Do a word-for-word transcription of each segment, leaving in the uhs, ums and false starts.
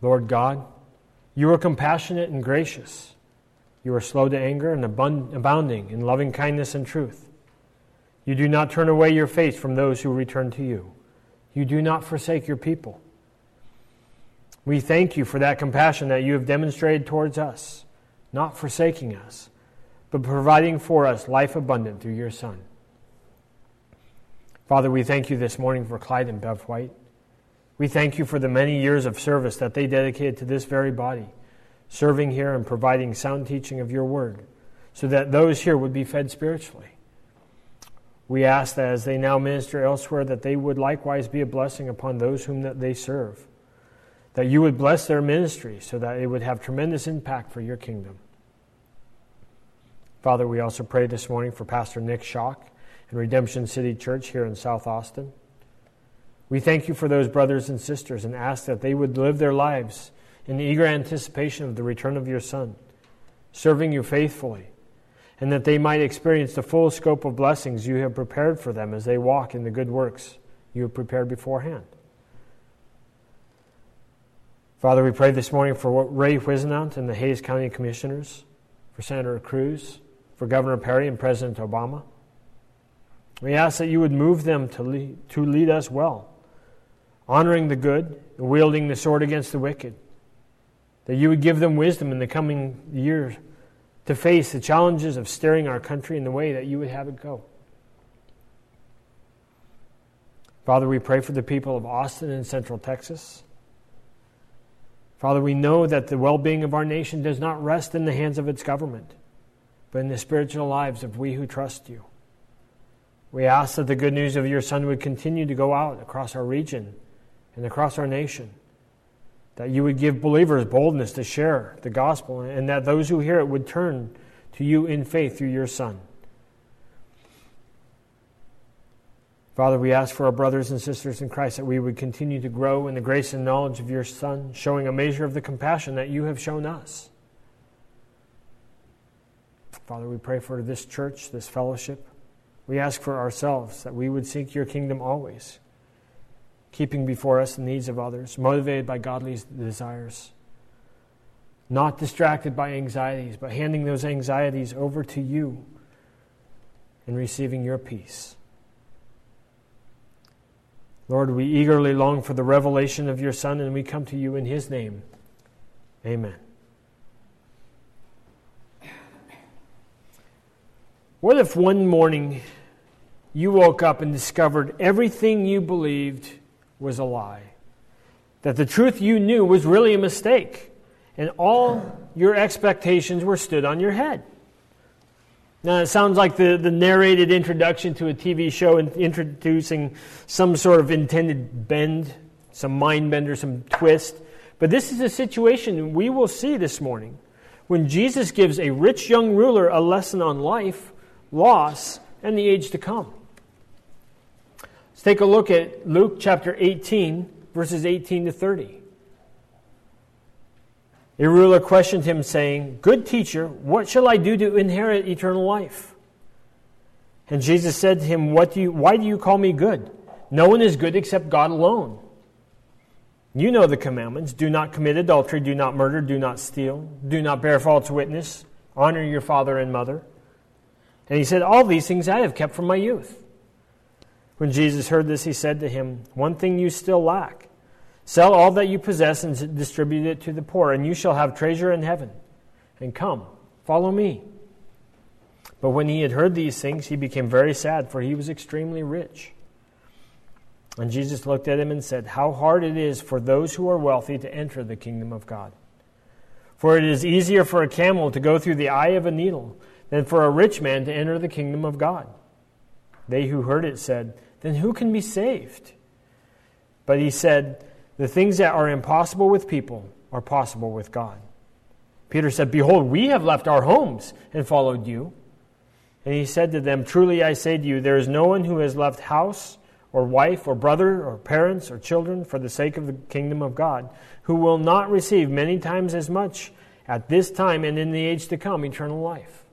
Lord God, you are compassionate and gracious. You are slow to anger and abund- abounding in loving kindness and truth. You do not turn away your face from those who return to you. You do not forsake your people. We thank you for that compassion that you have demonstrated towards us, not forsaking us, but providing for us life abundant through your Son. Father, we thank you this morning for Clyde and Bev White. We thank you for the many years of service that they dedicated to this very body, serving here and providing sound teaching of your word, so that those here would be fed spiritually. We ask that as they now minister elsewhere, that they would likewise be a blessing upon those whom that they serve, that you would bless their ministry so that it would have tremendous impact for your kingdom. Father, we also pray this morning for Pastor Nick Schock and Redemption City Church here in South Austin. We thank you for those brothers and sisters and ask that they would live their lives in eager anticipation of the return of your Son, serving you faithfully, and that they might experience the full scope of blessings you have prepared for them as they walk in the good works you have prepared beforehand. Father, we pray this morning for Ray Whisenant and the Hays County Commissioners, for Senator Cruz, for Governor Perry and President Obama. We ask that you would move them to lead, to lead us well, honoring the good and wielding the sword against the wicked, that you would give them wisdom in the coming years to face the challenges of steering our country in the way that you would have it go. Father, we pray for the people of Austin and Central Texas. Father, we know that the well-being of our nation does not rest in the hands of its government, but in the spiritual lives of we who trust you. We ask that the good news of your Son would continue to go out across our region and across our nation, that you would give believers boldness to share the gospel, and that those who hear it would turn to you in faith through your Son. Father, we ask for our brothers and sisters in Christ that we would continue to grow in the grace and knowledge of your Son, showing a measure of the compassion that you have shown us. Father, we pray for this church, this fellowship. We ask for ourselves that we would seek your kingdom always, keeping before us the needs of others, motivated by godly desires, not distracted by anxieties, but handing those anxieties over to you and receiving your peace. Lord, we eagerly long for the revelation of your Son, and we come to you in his name. Amen. What if one morning you woke up and discovered everything you believed was a lie? That the truth you knew was really a mistake, and all your expectations were stood on your head. Now, it sounds like the, the narrated introduction to a T V show introducing some sort of intended bend, some mind bender, some twist. But this is a situation we will see this morning when Jesus gives a rich young ruler a lesson on life, loss, and the age to come. Let's take a look at Luke chapter eighteen, verses eighteen to thirty. A ruler questioned him, saying, "Good teacher, what shall I do to inherit eternal life?" And Jesus said to him, "What do you, why do you call me good? No one is good except God alone. You know the commandments. Do not commit adultery, do not murder, do not steal, do not bear false witness, honor your father and mother." And he said, "All these things I have kept from my youth." When Jesus heard this, he said to him, "One thing you still lack. Sell all that you possess and distribute it to the poor, and you shall have treasure in heaven. And come, follow me." But when he had heard these things, he became very sad, for he was extremely rich. And Jesus looked at him and said, "How hard it is for those who are wealthy to enter the kingdom of God. For it is easier for a camel to go through the eye of a needle than for a rich man to enter the kingdom of God." They who heard it said, "Then who can be saved?" But he said, "The things that are impossible with people are possible with God." Peter said, "Behold, we have left our homes and followed you." And he said to them, "Truly I say to you, there is no one who has left house or wife or brother or parents or children for the sake of the kingdom of God, who will not receive many times as much at this time and in the age to come eternal life."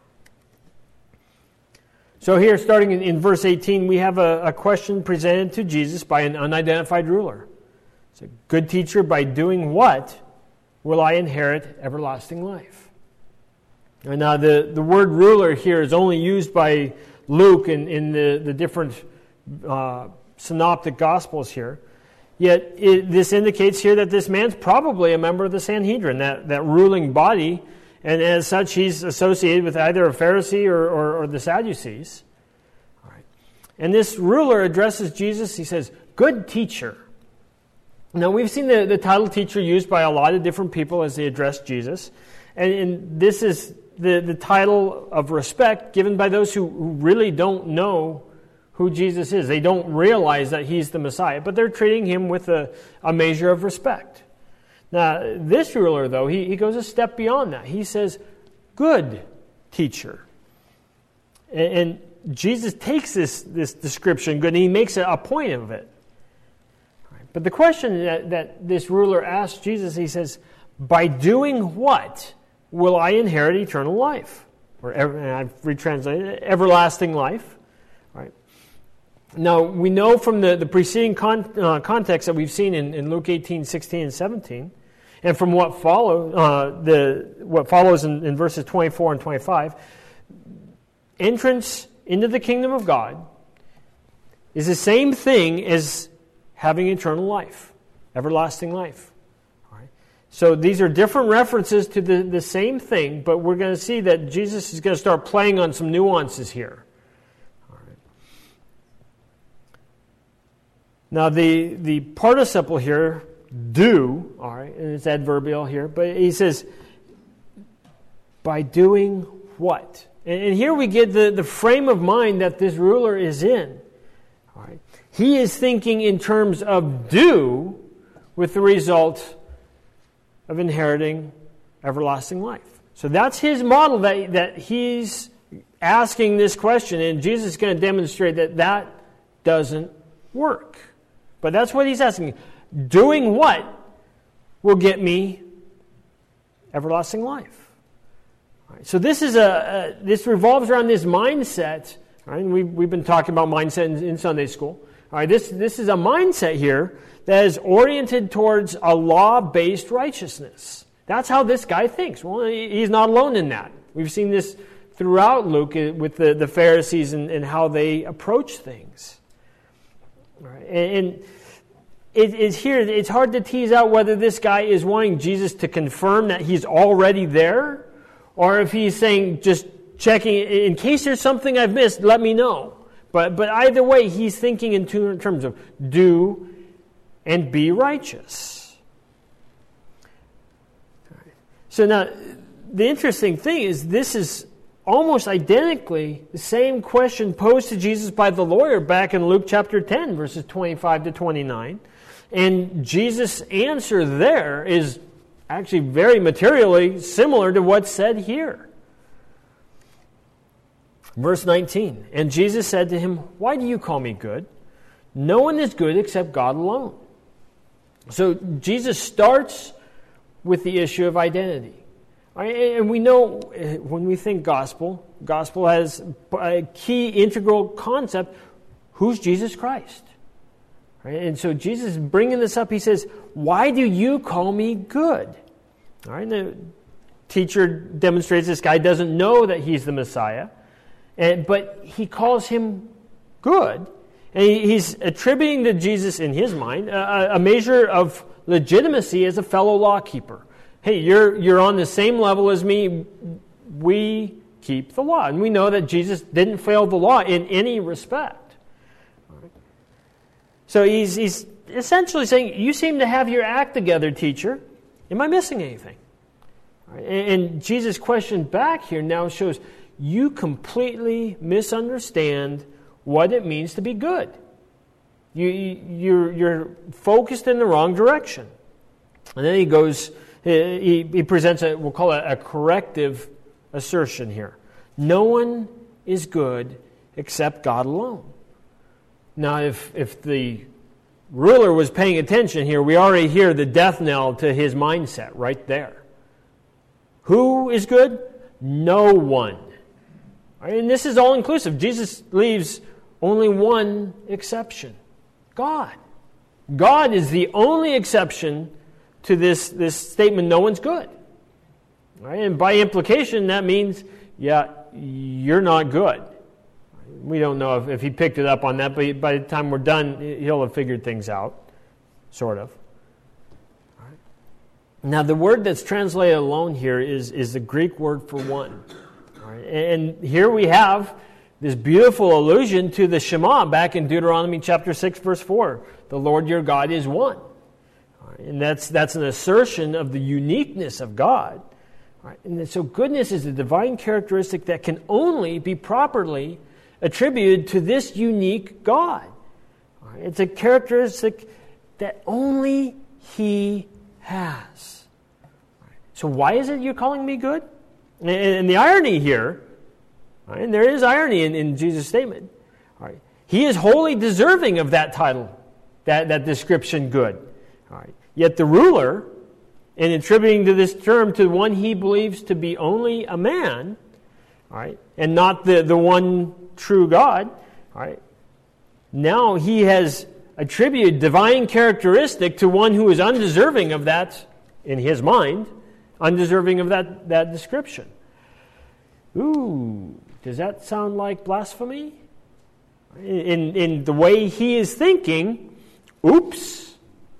So here, starting in, in verse eighteen, we have a, a question presented to Jesus by an unidentified ruler. So, good teacher, by doing what will I inherit everlasting life? And now the, the word ruler here is only used by Luke in, in the, the different uh, synoptic gospels here. Yet it, this indicates here that this man's probably a member of the Sanhedrin, that, that ruling body, and as such he's associated with either a Pharisee or, or, or the Sadducees. All right. And this ruler addresses Jesus, he says, good teacher. Now we've seen the, the title teacher used by a lot of different people as they address Jesus, and, and this is the, the title of respect given by those who, who really don't know who Jesus is. They don't realize that he's the Messiah, but they're treating him with a, a measure of respect. Now, this ruler, though, he, he goes a step beyond that. He says, good teacher. And, and Jesus takes this, this description, good, and he makes a, a point of it. But the question that, that this ruler asks Jesus, he says, by doing what will I inherit eternal life? Or, and I've retranslated it, everlasting life. Right? Now, we know from the, the preceding con, uh, context that we've seen in, in Luke eighteen, sixteen, and seventeen, and from what follow uh, the what follows in, in verses twenty-four and twenty-five, entrance into the kingdom of God is the same thing as having eternal life, everlasting life. All right? So these are different references to the, the same thing, but we're going to see that Jesus is going to start playing on some nuances here. Now, the, the participle here, do, all right, and it's adverbial here, but he says, by doing what? And, and here we get the, the frame of mind that this ruler is in. All right. He is thinking in terms of do, with the result of inheriting everlasting life. So that's his model that, that he's asking this question, and Jesus is going to demonstrate that that doesn't work. But that's what he's asking. Doing what will get me everlasting life? All right, so this is a, a this revolves around this mindset. Right? And we've we've been talking about mindset in, in Sunday school. All right, this this is a mindset here that is oriented towards a law-based righteousness. That's how this guy thinks. Well, he's not alone in that. We've seen this throughout Luke with the, the Pharisees and, and how they approach things. Right. And it, it's here, it's hard to tease out whether this guy is wanting Jesus to confirm that he's already there, or if he's saying, just checking, in case there's something I've missed, let me know. But but either way, he's thinking in terms of do and be righteous. So now, the interesting thing is this is almost identically the same question posed to Jesus by the lawyer back in Luke chapter ten, verses twenty-five to twenty-nine. And Jesus' answer there is actually very materially similar to what's said here. Verse nineteen, and Jesus said to him, why do you call me good? No one is good except God alone. So Jesus starts with the issue of identity. And we know when we think gospel, gospel has a key integral concept, who's Jesus Christ? Right? And so Jesus is bringing this up. He says, why do you call me good? All right, the teacher demonstrates this guy doesn't know that he's the Messiah, and, but he calls him good. And he, he's attributing to Jesus, in his mind, a, a measure of legitimacy as a fellow lawkeeper. Hey, you're you're on the same level as me. We keep the law. And we know that Jesus didn't fail the law in any respect. Right. So he's he's essentially saying, you seem to have your act together, teacher. Am I missing anything? Right. And, and Jesus' question back here now shows you completely misunderstand what it means to be good. You, you're, you're focused in the wrong direction. And then he goes... He, he presents a, we'll call it a corrective assertion here. No one is good except God alone. Now, if, if the ruler was paying attention here, we already hear the death knell to his mindset right there. Who is good? No one. Right? And this is all inclusive. Jesus leaves only one exception. God. God is the only exception to this, this statement, no one's good. Right? And by implication, that means, yeah, you're not good. We don't know if, if he picked it up on that, but by the time we're done, he'll have figured things out, sort of. Right. Now, the word that's translated alone here is, is the Greek word for one. Right. And here we have this beautiful allusion to the Shema back in Deuteronomy chapter six, verse four. The Lord your God is one. Right. And that's, that's an assertion of the uniqueness of God. Right. And so goodness is a divine characteristic that can only be properly attributed to this unique God. It's a characteristic that only He has. So why is it you're calling me good? And the irony here, and there is irony in, in Jesus' statement, He is wholly deserving of that title, that, that description, good. Yet the ruler, in attributing to this term to one he believes to be only a man, and not the, the one true God, all right, now he has attributed divine characteristic to one who is undeserving of that, in his mind, undeserving of that, that description. Ooh, does that sound like blasphemy? In, in the way he is thinking, oops.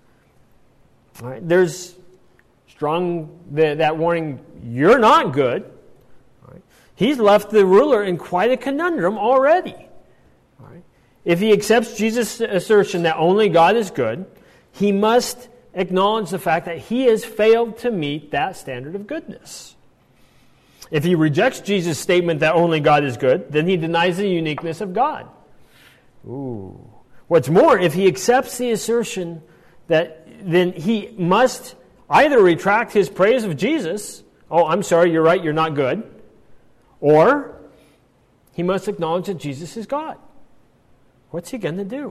All right, there's strong, the, that warning, you're not good. He's left the ruler in quite a conundrum already. Right. If he accepts Jesus' assertion that only God is good, he must acknowledge the fact that he has failed to meet that standard of goodness. If he rejects Jesus' statement that only God is good, then he denies the uniqueness of God. Ooh. What's more, if he accepts the assertion that then he must either retract his praise of Jesus, oh, I'm sorry, you're right, you're not good, or he must acknowledge that Jesus is God. What's he going to do?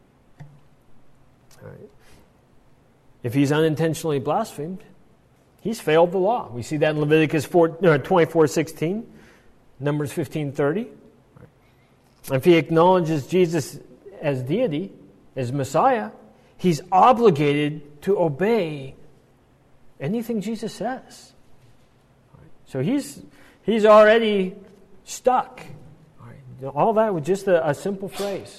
All right. If he's unintentionally blasphemed, he's failed the law. We see that in Leviticus twenty-four sixteen, Numbers fifteen thirty. If he acknowledges Jesus as deity, as Messiah, he's obligated to obey anything Jesus says. So he's he's already stuck. All that with just a, a simple phrase.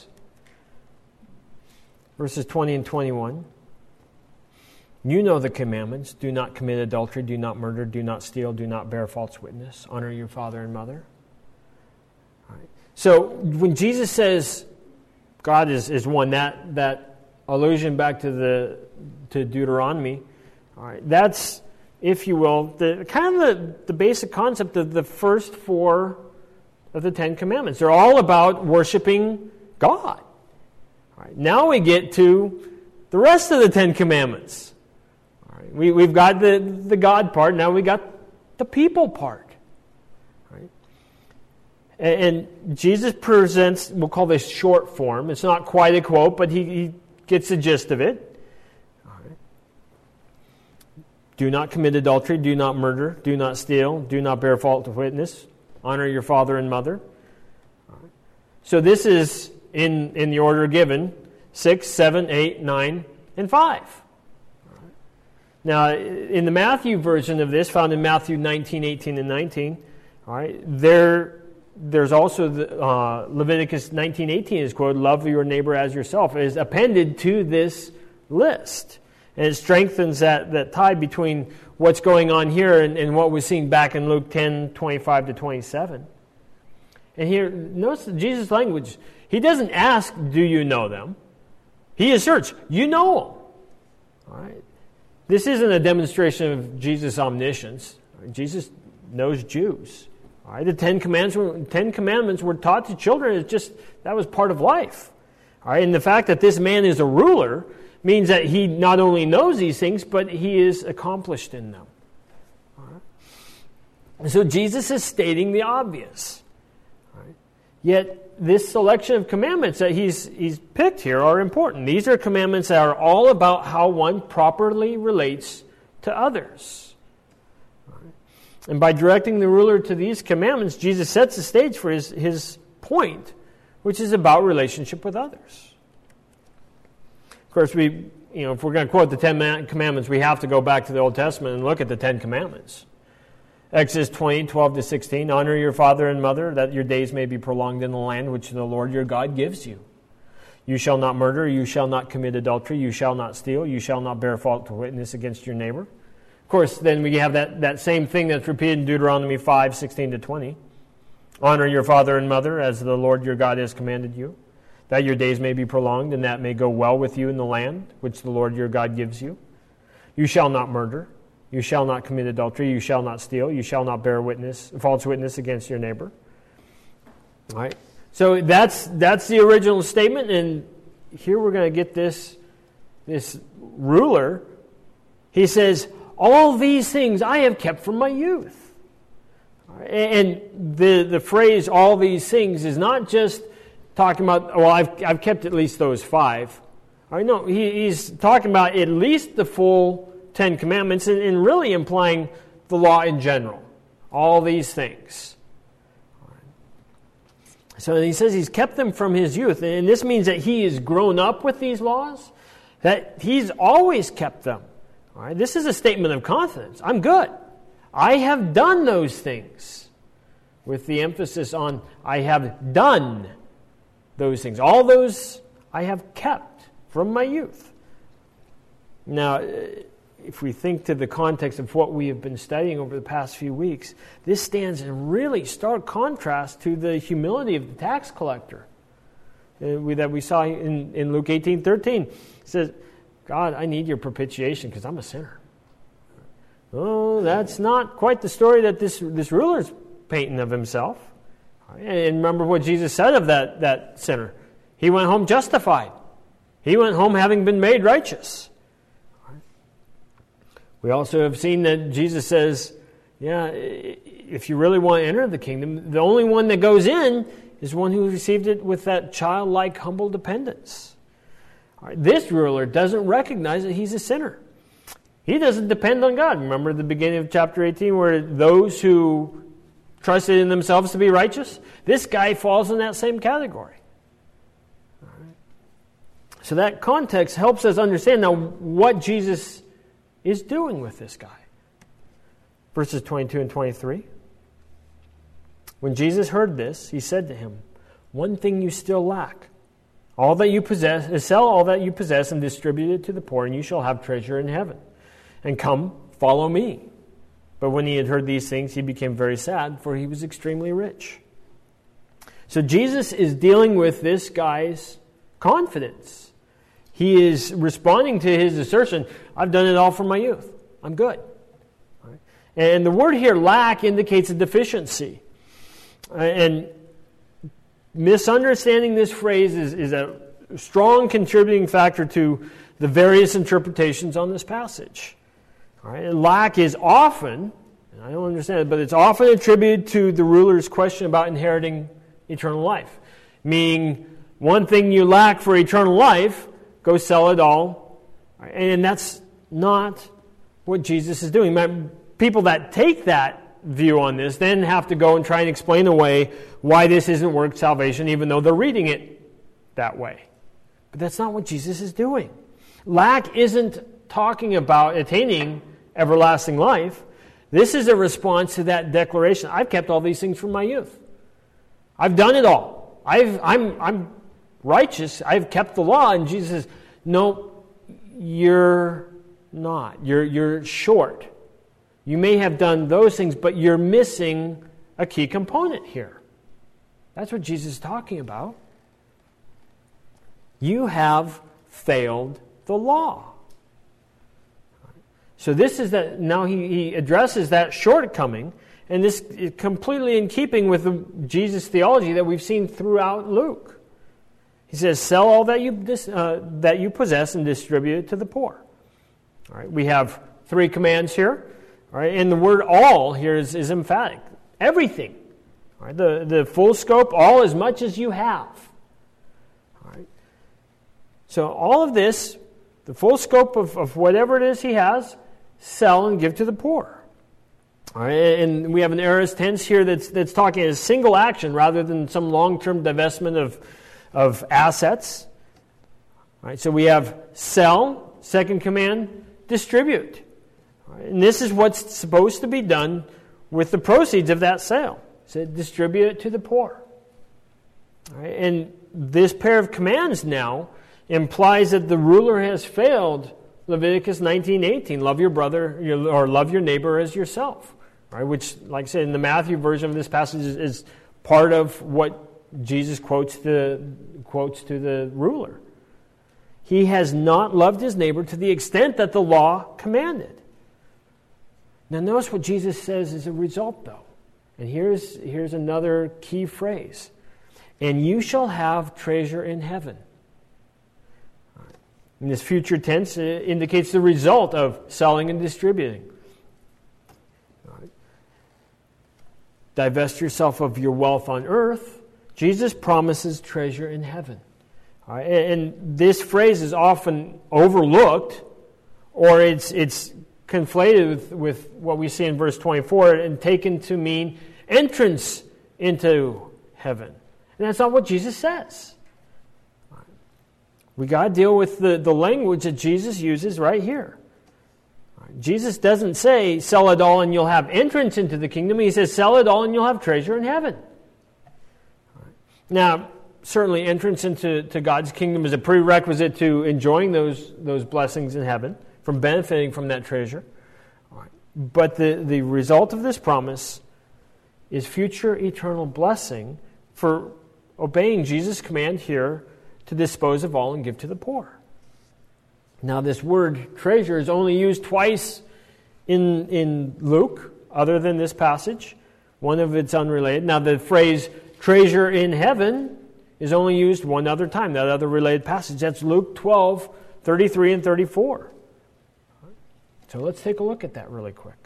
Verses twenty and twenty-one. You know the commandments. Do not commit adultery. Do not murder. Do not steal. Do not bear false witness. Honor your father and mother. All right. So when Jesus says God is, is one, that, that allusion back to the to Deuteronomy, all right, that's, if you will, the kind of the, the basic concept of the first four of the Ten Commandments. They're all about worshiping God. All right, now we get to the rest of the Ten Commandments. All right, we, we've got the, the God part, now we got the people part. All right? And, and Jesus presents, we'll call this short form. It's not quite a quote, but he, he gets the gist of it. Do not commit adultery, do not murder, do not steal, do not bear false witness, honor your father and mother. So this is in, in the order given, six, seven, eight, nine, and five. Now, in the Matthew version of this, found in Matthew nineteen, eighteen, and nineteen, all right, there, there's also the, uh, Leviticus nineteen, eighteen is quoted, love your neighbor as yourself, is appended to this list. And it strengthens that, that tie between what's going on here and, and what was seen back in Luke ten, twenty-five to twenty-seven. And here, notice Jesus' language. He doesn't ask, do you know them? He asserts, you know them. All right. This isn't a demonstration of Jesus' omniscience. Jesus knows Jews. All right. The Ten Commandments were, Ten Commandments were taught to children. It's just, that was part of life. All right. And the fact that this man is a ruler means that he not only knows these things, but he is accomplished in them. All right. And so Jesus is stating the obvious. All right. Yet this selection of commandments that he's, he's picked here are important. These are commandments that are all about how one properly relates to others. All right. And by directing the ruler to these commandments, Jesus sets the stage for his, his point, which is about relationship with others. Of course, we, you know, if we're going to quote the Ten Commandments, we have to go back to the Old Testament and look at the Ten Commandments. Exodus twenty, twelve to sixteen, honor your father and mother, that your days may be prolonged in the land which the Lord your God gives you. You shall not murder, you shall not commit adultery, you shall not steal, you shall not bear false witness against your neighbor. Of course, then we have that, that same thing that's repeated in Deuteronomy five, sixteen to twenty. Honor your father and mother as the Lord your God has commanded you, that your days may be prolonged and that may go well with you in the land which the Lord your God gives you. You shall not murder. You shall not commit adultery. You shall not steal. You shall not bear witness, false witness against your neighbor. All right. So that's that's the original statement, and here we're going to get this this ruler. He says, "All these things I have kept from my youth." All right. And the the phrase "all these things" is not just talking about, well, I've I've kept at least those five. All right. No, he, he's talking about at least the full Ten Commandments, and, and really implying the law in general. All these things. So he says he's kept them from his youth. And this means that he has grown up with these laws, that he's always kept them. All right? This is a statement of confidence. I'm good. I have done those things. With the emphasis on I have done those things. All those I have kept from my youth. Now, if we think to the context of what we have been studying over the past few weeks, this stands in really stark contrast to the humility of the tax collector uh, we, that we saw in, in Luke eighteen thirteen. It says, God, I need your propitiation because I'm a sinner. Oh, that's not quite the story that this, this ruler's painting of himself. And remember what Jesus said of that, that sinner. He went home justified. He went home having been made righteous. We also have seen that Jesus says, yeah, if you really want to enter the kingdom, the only one that goes in is one who received it with that childlike, humble dependence. All right, this ruler doesn't recognize that he's a sinner. He doesn't depend on God. Remember the beginning of chapter eighteen where those who trusted in themselves to be righteous? This guy falls in that same category. All right. So that context helps us understand now what Jesus is doing with this guy. Verses twenty-two and twenty-three. When Jesus heard this, he said to him, one thing you still lack. All that you possess, sell all that you possess and distribute it to the poor, and you shall have treasure in heaven. And come, follow me. But when he had heard these things, he became very sad, for he was extremely rich. So Jesus is dealing with this guy's confidence. He is responding to his assertion, I've done it all from my youth. I'm good. All right. And the word here, lack, indicates a deficiency. And misunderstanding this phrase is, is a strong contributing factor to the various interpretations on this passage. All right. And lack is often, and I don't understand it, but it's often attributed to the ruler's question about inheriting eternal life. Meaning, one thing you lack for eternal life, go sell it all. And that's not what Jesus is doing. People that take that view on this then have to go and try and explain away why this isn't work salvation, even though they're reading it that way. But that's not what Jesus is doing. Lack isn't talking about attaining everlasting life. This is a response to that declaration. I've kept all these things from my youth. I've done it all. I've, I'm, I'm righteous. I've kept the law. And Jesus says, no, you're not. You're, you're short. You may have done those things, but you're missing a key component here. That's what Jesus is talking about. You have failed the law. So this is that. Now he, he addresses that shortcoming, and this is completely in keeping with the Jesus theology that we've seen throughout Luke. He says, "Sell all that you uh, that you possess and distribute it to the poor." All right, we have three commands here. All right, and the word "all" here is, is emphatic. Everything. All right, the the full scope, all as much as you have. All right. So all of this, the full scope of, of whatever it is he has, sell and give to the poor. All right, and we have an aorist tense here that's that's talking as single action rather than some long-term divestment of of assets. All right, so we have sell, second command, distribute. All right, and this is what's supposed to be done with the proceeds of that sale. So distribute it to the poor. All right, and this pair of commands now implies that the ruler has failed Leviticus nineteen eighteen, love your brother or love your neighbor as yourself. Right, which, like I said, in the Matthew version of this passage is, is part of what Jesus quotes the quotes to the ruler. He has not loved his neighbor to the extent that the law commanded. Now notice what Jesus says as a result, though. And here's, here's another key phrase. And you shall have treasure in heaven. In this future tense, it indicates the result of selling and distributing. Divest yourself of your wealth on earth. Jesus promises treasure in heaven. All right, and this phrase is often overlooked, or it's it's conflated with, with what we see in verse twenty-four and taken to mean entrance into heaven. And that's not what Jesus says. We got to deal with the, the language that Jesus uses right here. Jesus doesn't say, sell it all and you'll have entrance into the kingdom. He says, sell it all and you'll have treasure in heaven. Now, certainly entrance into to God's kingdom is a prerequisite to enjoying those, those blessings in heaven, from benefiting from that treasure. But the, the result of this promise is future eternal blessing for obeying Jesus' command here to dispose of all and give to the poor. Now, this word treasure is only used twice in, in Luke, other than this passage. One of it's unrelated. Now, the phrase treasure in heaven is only used one other time, that other related passage. That's Luke twelve, thirty-three and thirty-four. So let's take a look at that really quick.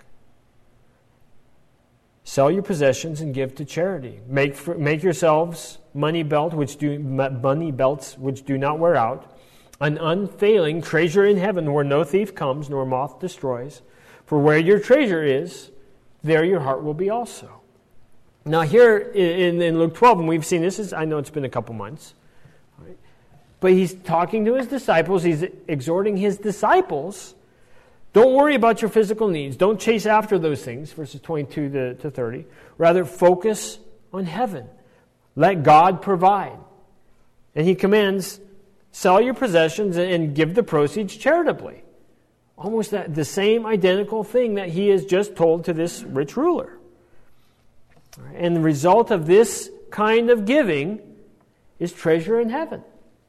Sell your possessions and give to charity. Make for, make yourselves money belt, which do money belts which do not wear out, an unfailing treasure in heaven where no thief comes nor moth destroys. For where your treasure is, there your heart will be also. Now here in, in Luke twelve, and we've seen this, is, I know it's been a couple months, right? But he's talking to his disciples, he's exhorting his disciples, don't worry about your physical needs, don't chase after those things, verses twenty-two to, to thirty. Rather, focus on heaven. Let God provide. And he commands, sell your possessions and give the proceeds charitably. Almost that, the same identical thing that he has just told to this rich ruler. And the result of this kind of giving is treasure in heaven.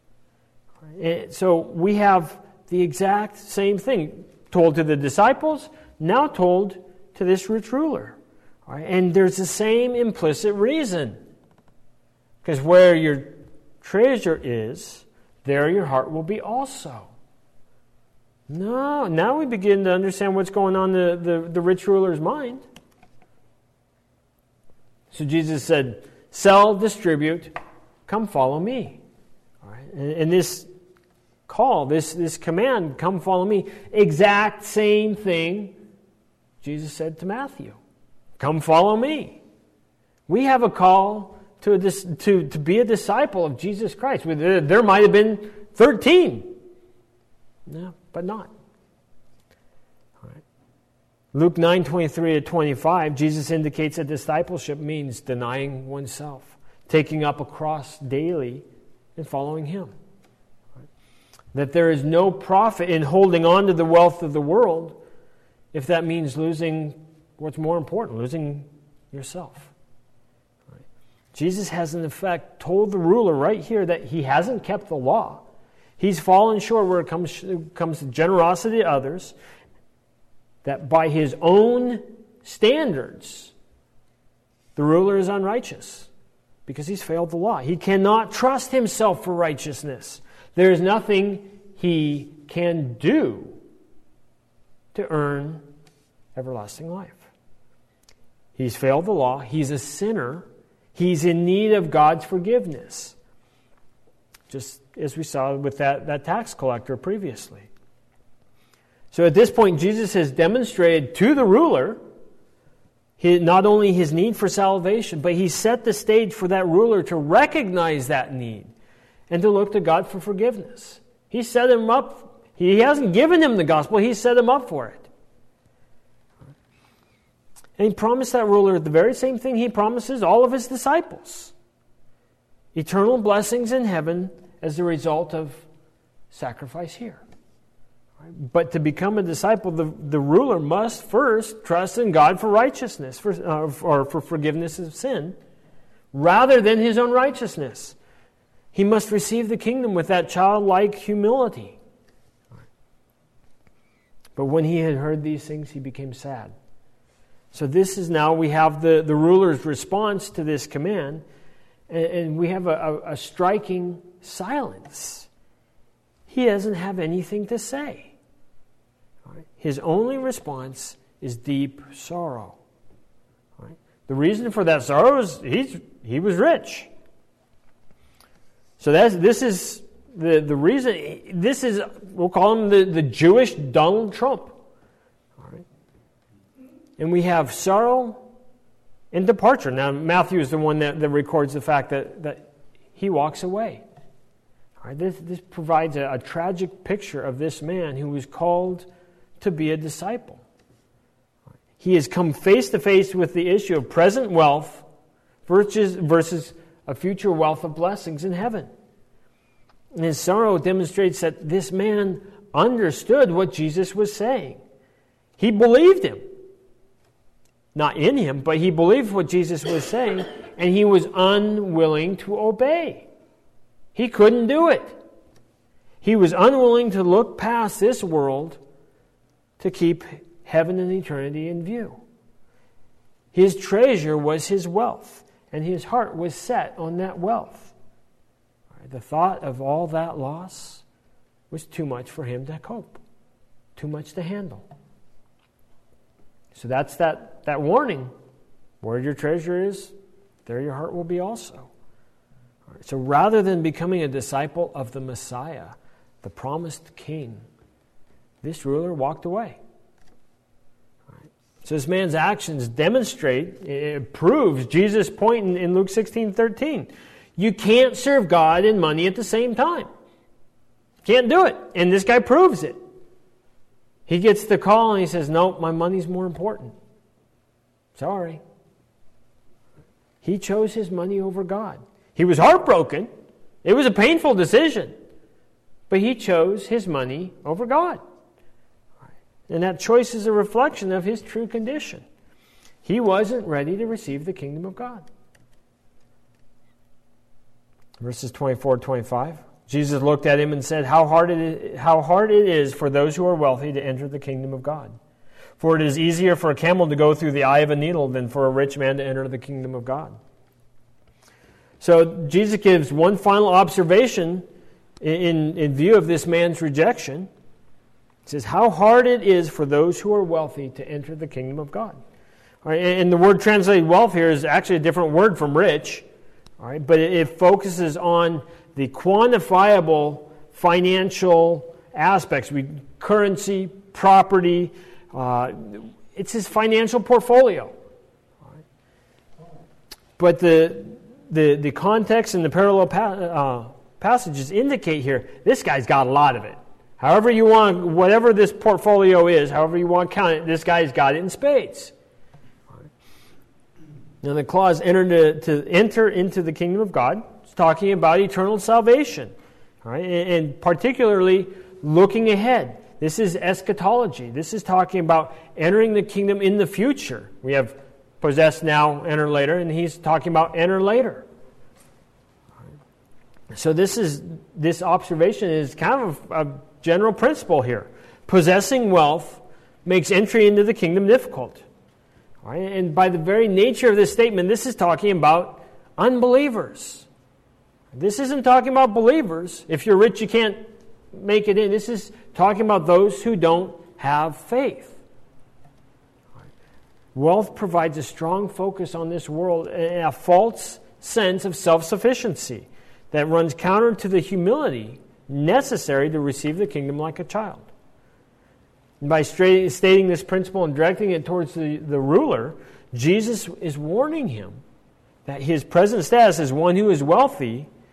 So we have the exact same thing told to the disciples, now told to this rich ruler. And there's the same implicit reason. Because where your treasure is, there your heart will be also. No, now we begin to understand what's going on in the, the, the rich ruler's mind. So Jesus said, sell, distribute, come follow me. All right? And, and this call, this, this command, come follow me, exact same thing Jesus said to Matthew. Come follow me. We have a call to, a, to, to be a disciple of Jesus Christ. There might have been thirteen. No, but not. All right. Luke nine, twenty-three to twenty-five, Jesus indicates that discipleship means denying oneself, taking up a cross daily and following Him. Right. That there is no profit in holding on to the wealth of the world if that means losing what's more important, losing yourself. Right. Jesus has in effect told the ruler right here that he hasn't kept the law. He's fallen short where it comes, comes to generosity to others, that by his own standards, the ruler is unrighteous because he's failed the law. He cannot trust himself for righteousness. There is nothing he can do to earn everlasting life. He's failed the law. He's a sinner. He's in need of God's forgiveness. Just as we saw with that, that tax collector previously. So at this point, Jesus has demonstrated to the ruler his, not only his need for salvation, but he set the stage for that ruler to recognize that need and to look to God for forgiveness. He set him up. He hasn't given him the gospel. He set him up for it. And he promised that ruler the very same thing he promises all of his disciples. Eternal blessings in heaven as a result of sacrifice here. But to become a disciple, the, the ruler must first trust in God for righteousness, for, uh, or for forgiveness of sin, rather than his own righteousness. He must receive the kingdom with that childlike humility. But when he had heard these things, he became sad. So this is now, we have the, the ruler's response to this command, and, and we have a, a, a striking silence. He doesn't have anything to say. His only response is deep sorrow. Right? The reason for that sorrow is he's, he was rich. So that's, this is the, the reason. This is, we'll call him the, the Jewish Donald Trump. All right? And we have sorrow and departure. Now, Matthew is the one that, that records the fact that, that he walks away. All right? This, this provides a, a tragic picture of this man who was called to be a disciple. He has come face to face with the issue of present wealth versus, versus a future wealth of blessings in heaven. And his sorrow demonstrates that this man understood what Jesus was saying. He believed him. Not in him, but he believed what Jesus was saying, and he was unwilling to obey. He couldn't do it. He was unwilling to look past this world to keep heaven and eternity in view. His treasure was his wealth, and his heart was set on that wealth. The thought of all that loss was too much for him to cope, too much to handle. So that's that, that warning. Where your treasure is, there your heart will be also. So rather than becoming a disciple of the Messiah, the promised King, this ruler walked away. Right. So this man's actions demonstrate, it proves Jesus' point in, in Luke sixteen thirteen. You can't serve God and money at the same time. Can't do it. And this guy proves it. He gets the call and he says, no, my money's more important. Sorry. He chose his money over God. He was heartbroken. It was a painful decision. But he chose his money over God. And that choice is a reflection of his true condition. He wasn't ready to receive the kingdom of God. Verses twenty-four to twenty-five. Jesus looked at him and said, how hard, it is, how hard it is for those who are wealthy to enter the kingdom of God. For it is easier for a camel to go through the eye of a needle than for a rich man to enter the kingdom of God. So Jesus gives one final observation in, in view of this man's rejection. He says, how hard it is for those who are wealthy to enter the kingdom of God. All right, and the word translated wealth here is actually a different word from rich. All right, but it, it focuses on the quantifiable financial aspects. We, currency, property. Uh, it's his financial portfolio. All right. But the, the, the context and the parallel pa- uh, passages indicate here, this guy's got a lot of it. However you want, whatever this portfolio is, however you want to count it, this guy's got it in spades. Now the clause enter to, to enter into the kingdom of God is talking about eternal salvation. Right? And, and particularly looking ahead. This is eschatology. This is talking about entering the kingdom in the future. We have possess now, enter later, and he's talking about enter later. So this is this observation is kind of a general principle here. Possessing wealth makes entry into the kingdom difficult. Right? And by the very nature of this statement, this is talking about unbelievers. This isn't talking about believers. If you're rich, you can't make it in. This is talking about those who don't have faith. Wealth provides a strong focus on this world and a false sense of self-sufficiency that runs counter to the humility necessary to receive the kingdom like a child. And by straight, stating this principle and directing it towards the, the ruler, Jesus is warning him that his present status as one who is wealthy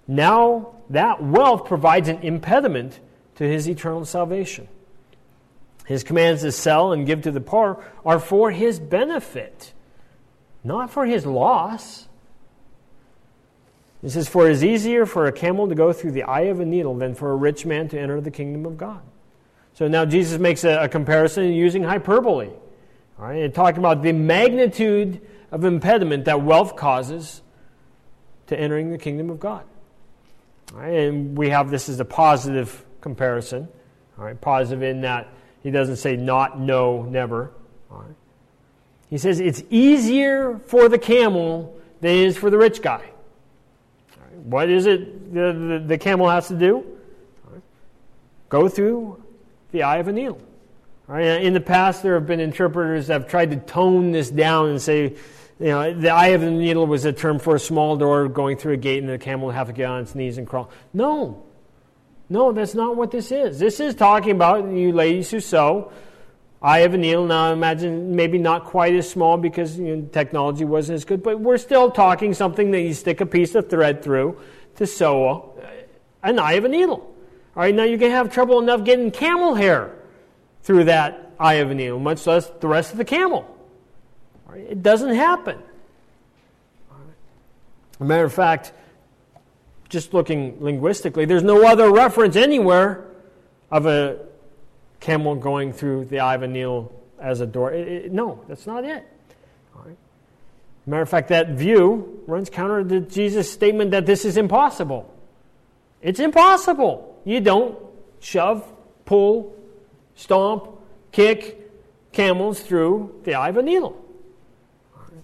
now that wealth provides an impediment to his eternal salvation. His commands to sell and give to the poor are for his benefit, not for his loss. This is for it is easier for a camel to go through the eye of a needle than for a rich man to enter the kingdom of God. So now Jesus makes a, a comparison using hyperbole, all right, and talking about the magnitude of impediment that wealth causes to entering the kingdom of God. All right, and we have this as a positive comparison, all right, positive in that he doesn't say not, no, never. All right. He says it's easier for the camel than it is for the rich guy. All right. What is it the, the, the camel has to do? All right. Go through the eye of a needle. All right. In the past, there have been interpreters that have tried to tone this down and say, you know, the eye of the needle was a term for a small door going through a gate and the camel would have to get on its knees and crawl. No. No, that's not what this is. This is talking about you ladies who sew, eye of a needle. Now, imagine maybe not quite as small because you know, technology wasn't as good, but we're still talking something that you stick a piece of thread through to sew an eye of a needle. All right, now you can have trouble enough getting camel hair through that eye of a needle, much less the rest of the camel. All right, it doesn't happen. All right. As a matter of fact, just looking linguistically, there's no other reference anywhere of a camel going through the eye of a needle as a door. It, it, no, that's not it. All right. Matter of fact, that view runs counter to Jesus' statement that this is impossible. It's impossible. You don't shove, pull, stomp, kick camels through the eye of a needle. All right.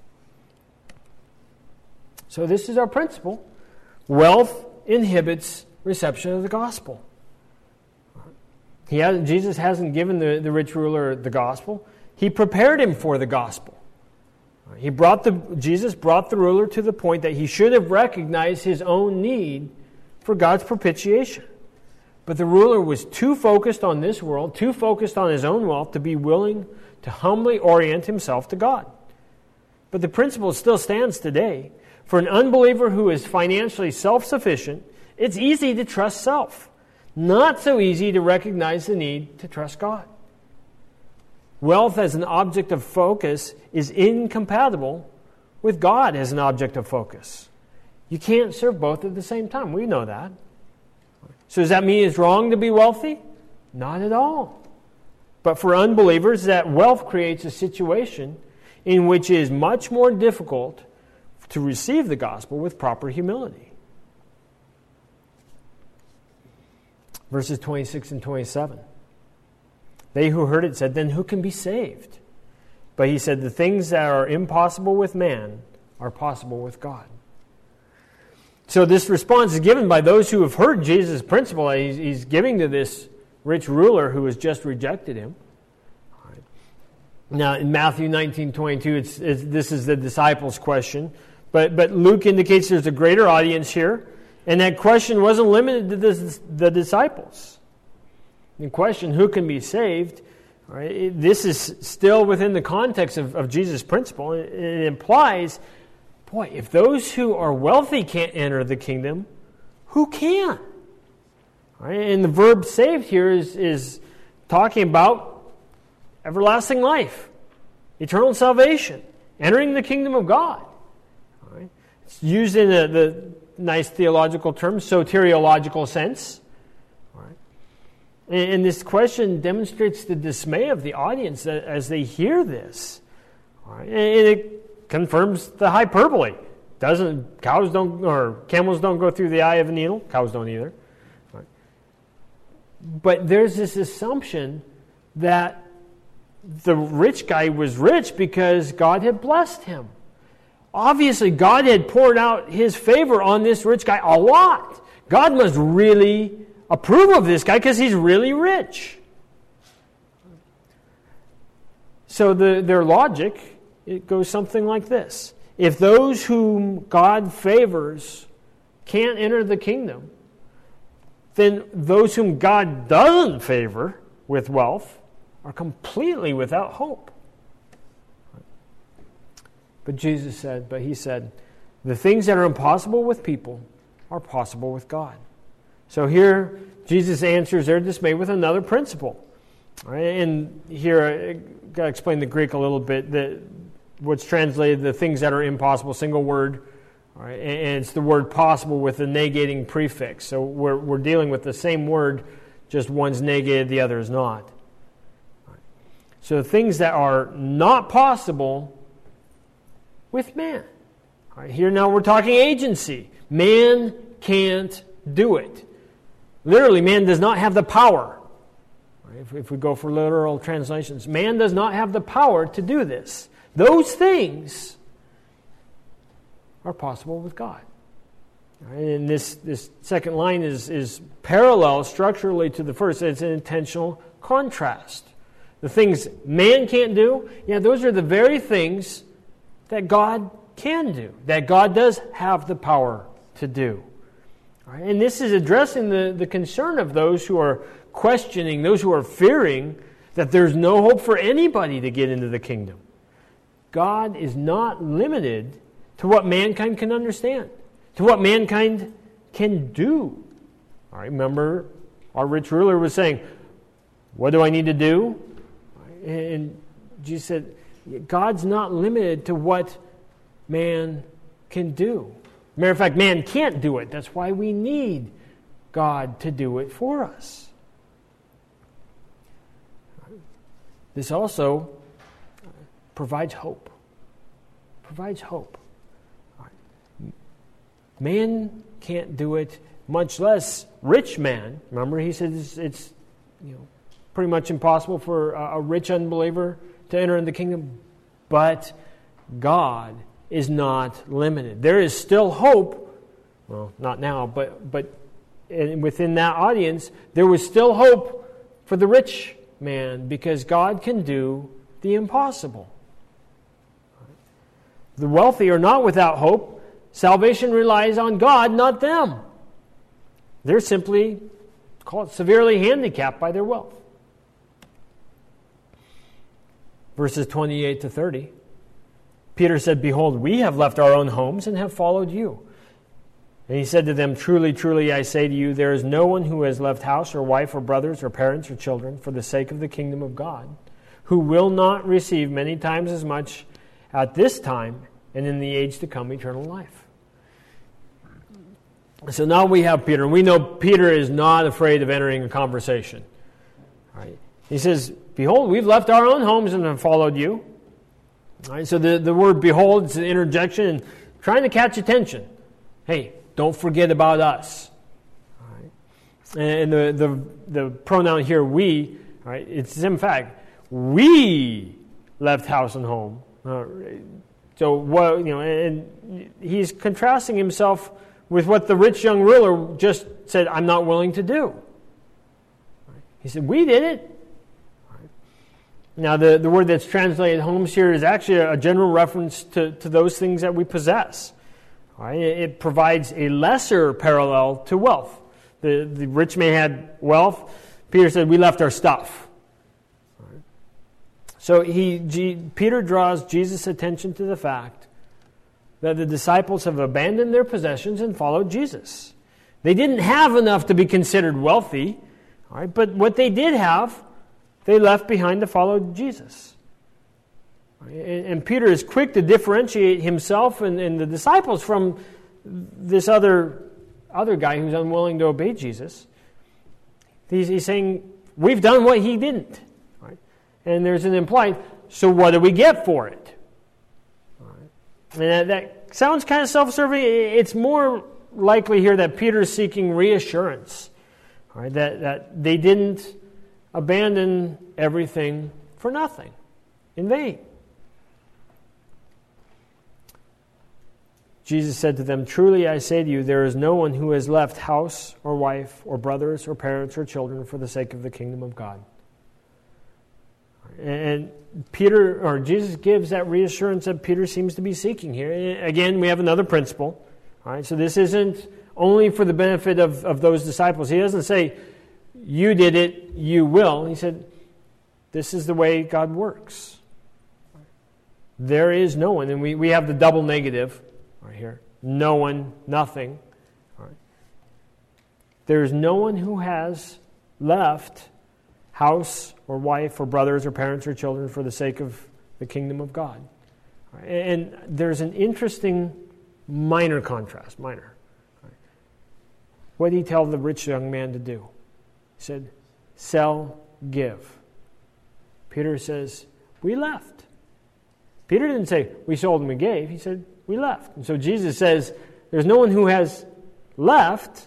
So this is our principle. Wealth inhibits reception of the gospel. He has, Jesus hasn't given the, the rich ruler the gospel. He prepared him for the gospel. He brought the Jesus brought the ruler to the point that he should have recognized his own need for God's propitiation. But the ruler was too focused on this world, too focused on his own wealth to be willing to humbly orient himself to God. But the principle still stands today. For an unbeliever who is financially self-sufficient, it's easy to trust self. Not so easy to recognize the need to trust God. Wealth as an object of focus is incompatible with God as an object of focus. You can't serve both at the same time. We know that. So does that mean it's wrong to be wealthy? Not at all. But for unbelievers, that wealth creates a situation in which it is much more difficult to receive the gospel with proper humility. Verses twenty-six and twenty-seven. They who heard it said, then who can be saved? But he said, the things that are impossible with man are possible with God. So this response is given by those who have heard Jesus' principle that he's, he's giving to this rich ruler who has just rejected him. All right. Now in Matthew nineteen twenty-two, it's, it's, this is the disciples' question. But but Luke indicates there's a greater audience here, and that question wasn't limited to the, the disciples. The question, who can be saved, all right, it, this is still within the context of, of Jesus' principle. It, it implies, boy, if those who are wealthy can't enter the kingdom, who can? All right, and the verb saved here is, is talking about everlasting life, eternal salvation, entering the kingdom of God. It's used in a, the nice theological term, soteriological sense. All right. And, and this question demonstrates the dismay of the audience as they hear this. All right. And it confirms the hyperbole. Doesn't cows don't or camels don't go through the eye of a needle? Cows don't either. All right. But there's this assumption that the rich guy was rich because God had blessed him. Obviously, God had poured out his favor on this rich guy a lot. God must really approve of this guy because he's really rich. So the, their logic, it goes something like this. If those whom God favors can't enter the kingdom, then those whom God doesn't favor with wealth are completely without hope. But Jesus said, but he said, the things that are impossible with people are possible with God. So here, Jesus answers their dismay with another principle. All right, and here, I've got to explain the Greek a little bit. The, what's translated, the things that are impossible, single word. All right, and it's the word possible with a negating prefix. So we're, we're dealing with the same word, just one's negated, the other is not. All right. So the things that are not possible with man. All right, here now we're talking agency. Man can't do it. Literally, man does not have the power. If, if we go for literal translations, man does not have the power to do this. Those things are possible with God. All right, and this, this second line is, is parallel structurally to the first. It's an intentional contrast. The things man can't do, yeah, those are the very things that God can do, that God does have the power to do. All right, and this is addressing the, the concern of those who are questioning, those who are fearing that there's no hope for anybody to get into the kingdom. God is not limited to what mankind can understand, to what mankind can do. All right, remember, our rich ruler was saying, what do I need to do? And Jesus said, God's not limited to what man can do. Matter of fact, man can't do it. That's why we need God to do it for us. This also provides hope. Provides hope. Man can't do it, much less rich man. Remember, he said it's, it's you know pretty much impossible for a, a rich unbeliever to enter in the kingdom. But God is not limited. There is still hope. Well, not now, but but within that audience, there was still hope for the rich man because God can do the impossible. The wealthy are not without hope. Salvation relies on God, not them. They're simply, call it, severely handicapped by their wealth. Verses twenty-eight to thirty. Peter said, "Behold, we have left our own homes and have followed you." And he said to them, "Truly, truly, I say to you, there is no one who has left house or wife or brothers or parents or children for the sake of the kingdom of God, who will not receive many times as much at this time and in the age to come eternal life." So now we have Peter, and we know Peter is not afraid of entering a conversation. All right. He says, "Behold, we've left our own homes and have followed you." All right, so the, the word behold is an interjection and trying to catch attention. Hey, don't forget about us. All right. And the, the, the pronoun here, we, all right, it's in fact, we left house and home. Uh, so, what, you know, and he's contrasting himself with what the rich young ruler just said, "I'm not willing to do." He said, we did it. Now, the, the word that's translated homes here is actually a general reference to, to those things that we possess. All right? It, it provides a lesser parallel to wealth. The, the rich man had wealth. Peter said, we left our stuff. All right? So he, G, Peter draws Jesus' attention to the fact that the disciples have abandoned their possessions and followed Jesus. They didn't have enough to be considered wealthy, all right, but what they did have, they left behind to follow Jesus. And Peter is quick to differentiate himself and, and the disciples from this other, other guy who's unwilling to obey Jesus. He's, he's saying, we've done what he didn't. Right? And there's an implied, so what do we get for it? Right. And that, that sounds kind of self-serving. It's more likely here that Peter's seeking reassurance. Right? That, that they didn't abandon everything for nothing, in vain. Jesus said to them, "Truly I say to you, there is no one who has left house or wife or brothers or parents or children for the sake of the kingdom of God." And Peter, or Jesus gives that reassurance that Peter seems to be seeking here. Again, we have another principle. All right, so this isn't only for the benefit of, of those disciples. He doesn't say, you did it, you will. He said, this is the way God works. There is no one. And we, we have the double negative right here. No one, nothing. All right. there is no one who has left house or wife or brothers or parents or children for the sake of the kingdom of God. And there's an interesting minor contrast, minor. What did he tell the rich young man to do? He said, sell, give. Peter says, we left. Peter didn't say, we sold and we gave. He said, we left. And so Jesus says, there's no one who has left.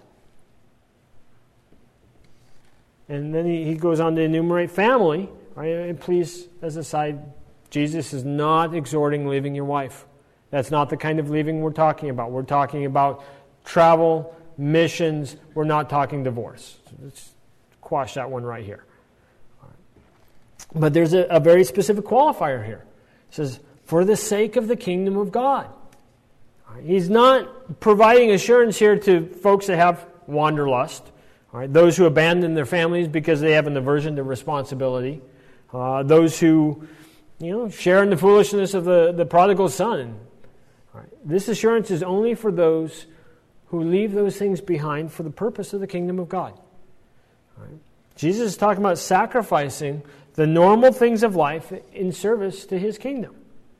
And then he, he goes on to enumerate family. Right? And please, as a side, Jesus is not exhorting leaving your wife. That's not the kind of leaving we're talking about. We're talking about travel, missions. We're not talking divorce. So let's quash that one right here. All right. But there's a, a very specific qualifier here. It says, for the sake of the kingdom of God. All right. He's not providing assurance here to folks that have wanderlust. All right. Those who abandon their families because they have an aversion to responsibility. Uh, those who, you know, share in the foolishness of the, the prodigal son. All right. This assurance is only for those who leave those things behind for the purpose of the kingdom of God. All right. Jesus is talking about sacrificing the normal things of life in service to his kingdom.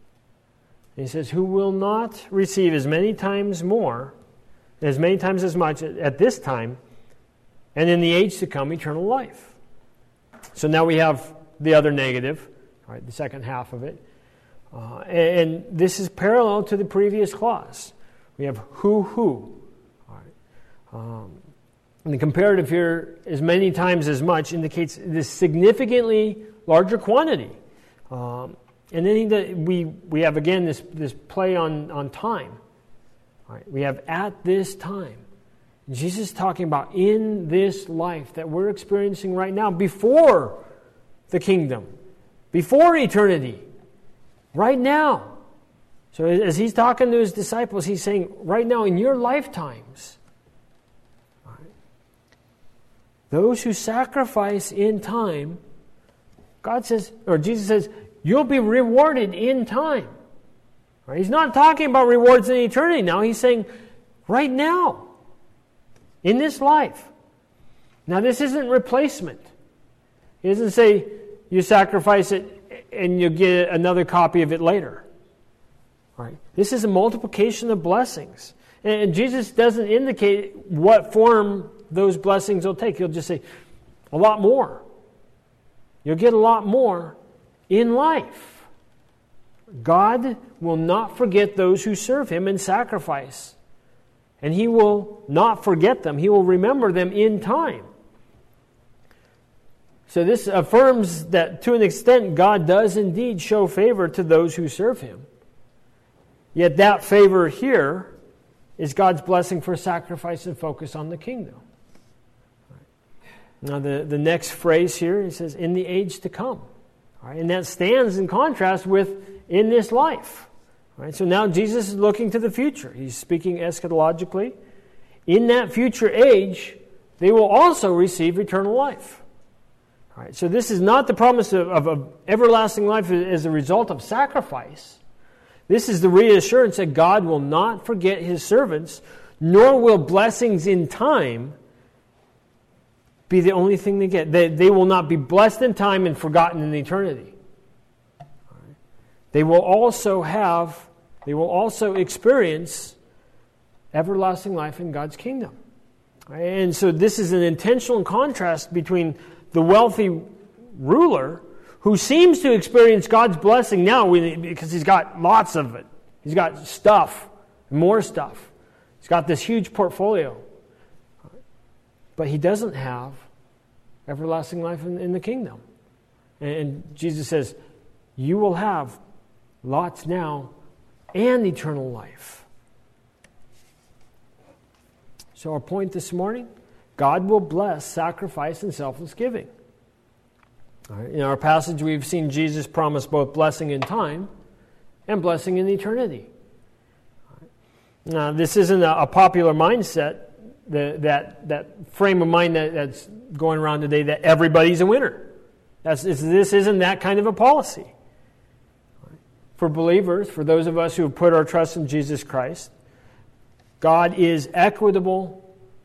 He says, who will not receive as many times more, as many times as much at this time, and in the age to come, eternal life. So now we have the other negative, all right, the second half of it. Uh, and, and this is parallel to the previous clause. We have who, who. All right. Um, and the comparative here, as many times as much, indicates this significantly larger quantity. Um, and then he, we we have, again, this, this play on, on time. All right. We have at this time. Jesus is talking about in this life that we're experiencing right now, before the kingdom, before eternity, right now. So as he's talking to his disciples, he's saying, right now in your lifetimes, right, those who sacrifice in time, God says, or Jesus says, you'll be rewarded in time. Right? He's not talking about rewards in eternity now. He's saying, right now, in this life. Now, this isn't replacement. He doesn't say you sacrifice it and you get another copy of it later. Right? This is a multiplication of blessings. And Jesus doesn't indicate what form those blessings will take. He'll just say, a lot more. You'll get a lot more in life. God will not forget those who serve him and sacrifice. And he will not forget them. He will remember them in time. So this affirms that to an extent God does indeed show favor to those who serve him. Yet that favor here is God's blessing for sacrifice and focus on the kingdom. Now the, the next phrase here, he says, in the age to come. All right, and that stands in contrast with in this life. Right, so now Jesus is looking to the future. He's speaking eschatologically. In that future age, they will also receive eternal life. All right, so this is not the promise of, of, of everlasting life as a result of sacrifice. This is the reassurance that God will not forget his servants, nor will blessings in time be the only thing they get. They, they will not be blessed in time and forgotten in eternity. They will also have, they will also experience everlasting life in God's kingdom. And so this is an intentional contrast between the wealthy ruler who seems to experience God's blessing now because he's got lots of it. He's got stuff, more stuff. He's got this huge portfolio. But he doesn't have everlasting life in, in the kingdom. And Jesus says, you will have lots now and eternal life. So our point this morning, God will bless sacrifice and selfless giving. All right, in our passage, we've seen Jesus promise both blessing in time and blessing in eternity. All right. Now, this isn't a, a popular mindset, the, that, that frame of mind that, that's going around today, that everybody's a winner. That's, this isn't that kind of a policy. For believers, for those of us who have put our trust in Jesus Christ, God is equitable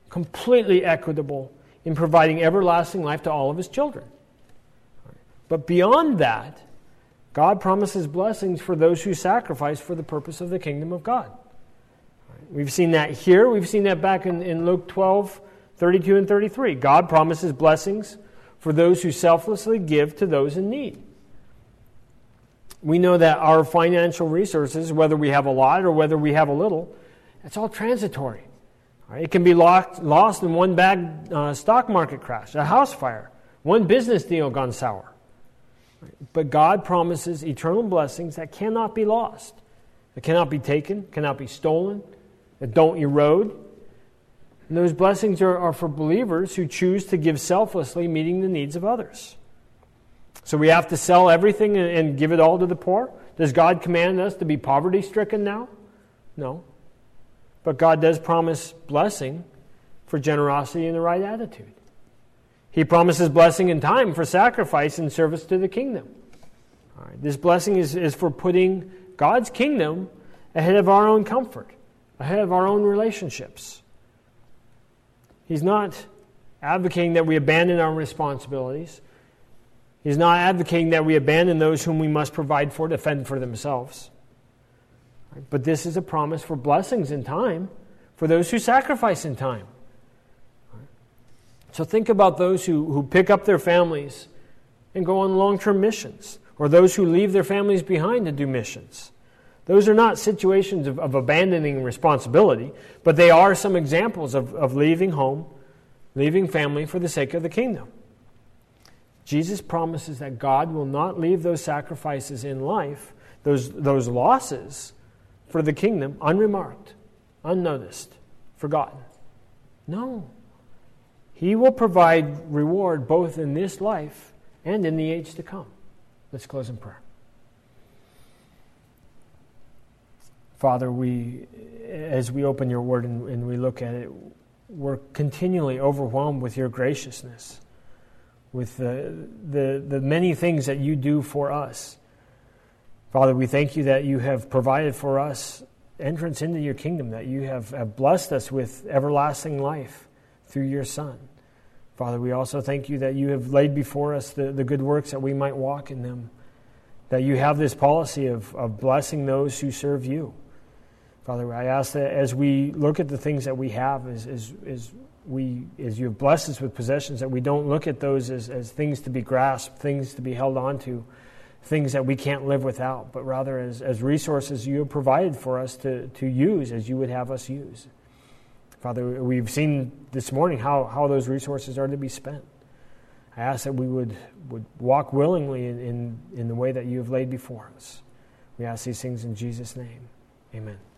completely equitable in providing everlasting life to all of his children. But beyond that, God promises blessings for those who sacrifice for the purpose of the kingdom of God. We've seen that here. We've seen that back in, in Luke twelve, thirty-two and thirty-three. God promises blessings for those who selflessly give to those in need. We know that our financial resources, whether we have a lot or whether we have a little, it's all transitory. Right? It can be lost, lost in one bad uh, stock market crash, a house fire, one business deal gone sour. Right? But God promises eternal blessings that cannot be lost, that cannot be taken, cannot be stolen, that don't erode. And those blessings are, are for believers who choose to give selflessly, meeting the needs of others. So we have to sell everything and, and give it all to the poor? Does God command us to be poverty-stricken now? No. But God does promise blessing for generosity and the right attitude. He promises blessing in time for sacrifice and service to the kingdom. All right. This blessing is, is for putting God's kingdom ahead of our own comfort, ahead of our own relationships. He's not advocating that we abandon our responsibilities. He's not advocating that we abandon those whom we must provide for to fend for themselves. But this is a promise for blessings in time for those who sacrifice in time. So think about those who, who pick up their families and go on long-term missions, or those who leave their families behind to do missions. Those are not situations of, of abandoning responsibility, but they are some examples of, of leaving home, leaving family for the sake of the kingdom. Jesus promises that God will not leave those sacrifices in life, those, those losses for the kingdom, unremarked, unnoticed, forgotten. No. He will provide reward both in this life and in the age to come. Let's close in prayer. Father, we, as we open your word and, and we look at it, we're continually overwhelmed with your graciousness, with the, the, the many things that you do for us. Father, we thank you that you have provided for us entrance into your kingdom, that you have, have blessed us with everlasting life through your Son. Father, we also thank you that you have laid before us the, the good works that we might walk in them, that you have this policy of, of blessing those who serve you. Father, I ask that as we look at the things that we have, as, as, as, we, as you have blessed us with possessions, that we don't look at those as, as things to be grasped, things to be held on to, things that we can't live without, but rather as, as resources you have provided for us to, to use as you would have us use. Father, we've seen this morning how, how those resources are to be spent. I ask that we would, would walk willingly in, in, in the way that you have laid before us. We ask these things in Jesus' name. Amen.